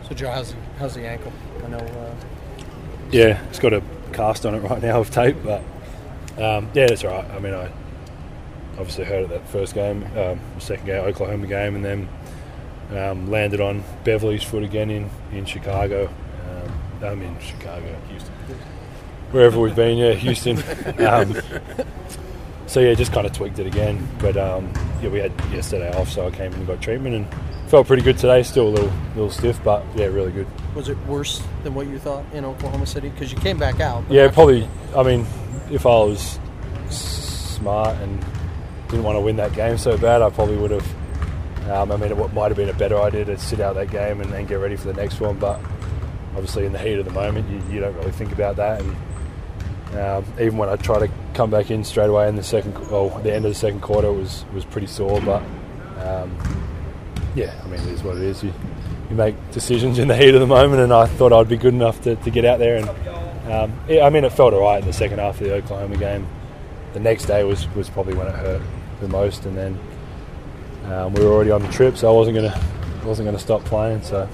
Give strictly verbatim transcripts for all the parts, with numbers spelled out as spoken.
So, Joe, how's the, how's the ankle? I know. Uh... Yeah, it's got a cast on it right now with tape, but um, yeah, that's all right. I mean, I obviously hurt it that first game, um, the second game, Oklahoma game, and then um, landed on Beverly's foot again in, in Chicago. Um, I'm in Chicago, Houston. Wherever we've been, yeah, Houston. Um, so, yeah, just kind of tweaked it again. But, um, yeah, we had yesterday off, so I came in and got treatment and felt pretty good today. Still a little little stiff, but, yeah, really good. Was it worse than what you thought in Oklahoma City? Because you came back out. Yeah, probably. I mean, if I was smart and didn't want to win that game so bad, I probably would have. Um, I mean, it might have been a better idea to sit out that game and then get ready for the next one, but obviously in the heat of the moment, you, you don't really think about that. And um, even when I tried to come back in straight away in the second, well, the end of the second quarter was was pretty sore. But um, yeah, I mean, it is what it is. You, you make decisions in the heat of the moment, and I thought I'd be good enough to, to get out there. And um, yeah, I mean, it felt alright in the second half of the Oklahoma game. The next day was, was probably when it hurt the most, and then um, we were already on the trip, so I wasn't gonna wasn't gonna stop playing. So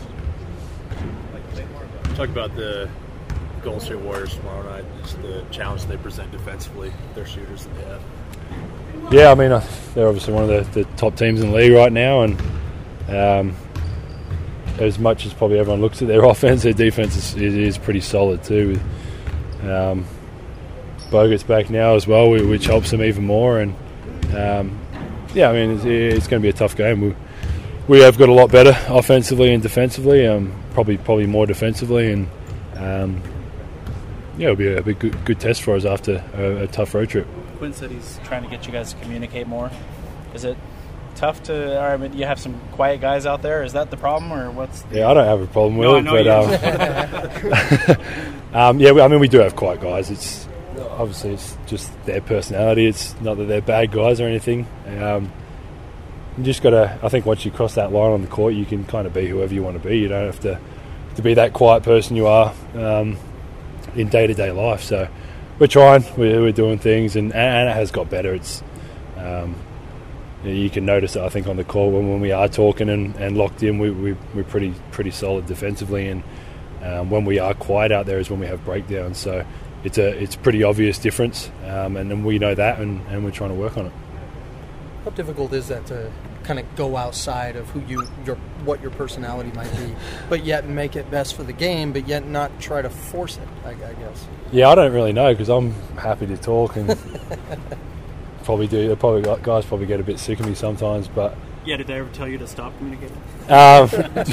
talk about the Golden State Warriors tomorrow night. Just the challenge they present defensively, their shooters that they have. Yeah, I mean, they're obviously one of the, the top teams in the league right now, and um, as much as probably everyone looks at their offense, their defense is, is pretty solid too. Um, Bogut's back now as well, which helps them even more. And um, yeah, I mean, it's, it's going to be a tough game. We, we have got a lot better offensively and defensively, um, probably probably more defensively, and um, yeah, it'll be a big, good, good test for us after a, a tough road trip. Quinn said he's trying to get you guys to communicate more. Is it tough to? I mean, you have some quiet guys out there. Is that the problem, or what's? The... Yeah, I don't have a problem with no, it, but um, um, yeah, I mean, we do have quiet guys. It's obviously it's just their personality. It's not that they're bad guys or anything. Um, you just got to. I think once you cross that line on the court, you can kind of be whoever you want to be. You don't have to to be that quiet person you are um, in day to day life. So. We're trying, we're, we're doing things, and, and it has got better. It's um, you can notice it, I think, on the court when, when we are talking and, and locked in, we, we, we're pretty pretty solid defensively, and um, when we are quiet out there is when we have breakdowns. So it's a it's a pretty obvious difference, um, and, and we know that, and, and we're trying to work on it. How difficult is that to kind of go outside of who you your what your personality might be, but yet make it best for the game, but yet not try to force it, I, I guess? Yeah, I don't really know because I'm happy to talk and probably do. Probably guys probably get a bit sick of me sometimes, but yeah. Did they ever tell you to stop communicating? Um,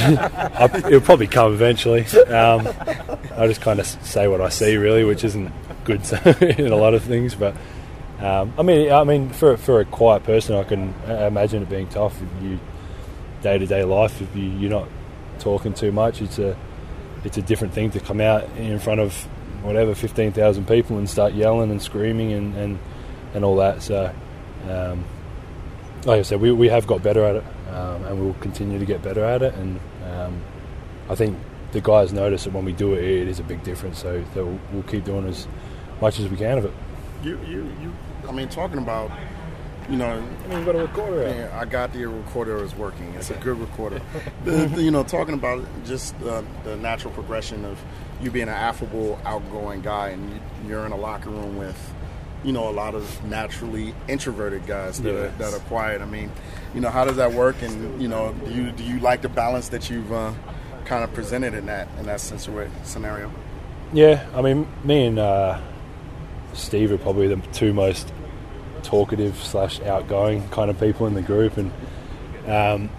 I, it'll probably come eventually. Um, I just kind of say what I see, really, which isn't good in a lot of things. But um, I mean, I mean, for for a quiet person, I can imagine it being tough. If you day to day life, if you, you're not talking too much, it's a it's a different thing to come out in front of whatever fifteen thousand people and start yelling and screaming and, and, and all that. So um, like I said, we, we have got better at it, um, and we'll continue to get better at it, and um, I think the guys notice that when we do it, it is a big difference, so, so we'll, we'll keep doing as much as we can of it. You, you, you I mean, talking about, you know, I mean, you've got a recorder out. Yeah, I got the recorder is working. It's a good recorder. the, the, you know, talking about just uh, the natural progression of you being an affable, outgoing guy, and you, you're in a locker room with, you know, a lot of naturally introverted guys that, yes. are, that are quiet. I mean, you know, how does that work? And, you know, do you do you like the balance that you've uh, kind of presented in that in that scenario? Yeah, I mean, me and uh, Steve are probably the two most talkative slash outgoing kind of people in the group, and um,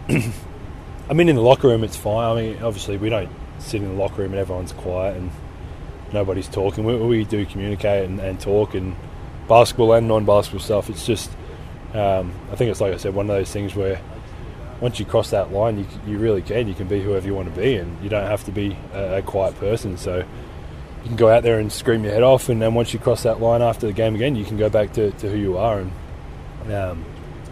I mean, in the locker room it's fine. I mean, obviously we don't sit in the locker room and everyone's quiet and nobody's talking. We, we do communicate and, and talk, and basketball and non-basketball stuff. It's just um, I think it's like I said, one of those things where once you cross that line, you, you really can. You can be whoever you want to be, and you don't have to be a, a quiet person. So you can go out there and scream your head off, and then once you cross that line after the game again, you can go back to, to who you are. And um,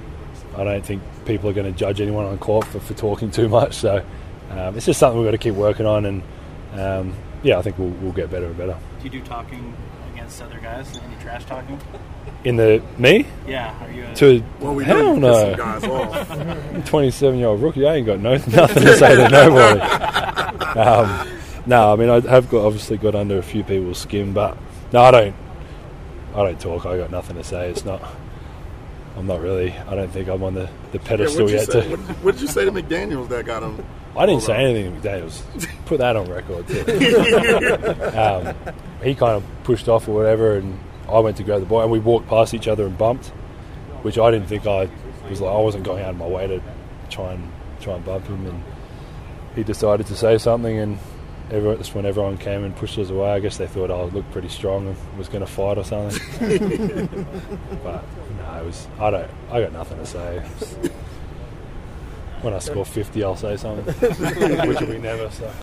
I don't think people are going to judge anyone on court for, for talking too much. So um, it's just something we've got to keep working on, and um, yeah, I think we'll, we'll get better and better. Do you do talking against other guys? Any trash talking? In the me? Yeah. Are you a, to well, we hell no. Some guys off. I'm a twenty-seven year old rookie. I ain't got no nothing to say to nobody. um, no, I mean I have got obviously got under a few people's skin, but no, I don't. I don't talk. I got nothing to say. It's not. I'm not really. I don't think I'm on the, the pedestal yeah, yet. Say, to, what, what did you say to McDaniels that got him? I didn't say anything to McDaniels. Put that on record too. um, he kind of pushed off or whatever, and I went to grab the ball, and we walked past each other and bumped, which I didn't think I was like. I wasn't going out of my way to try and try and bump him, and he decided to say something, and everyone, that's when everyone came and pushed us away. I guess they thought I looked pretty strong and was going to fight or something. But no, it was. I don't. I got nothing to say. When I score fifty, I'll say something, which will be never. So.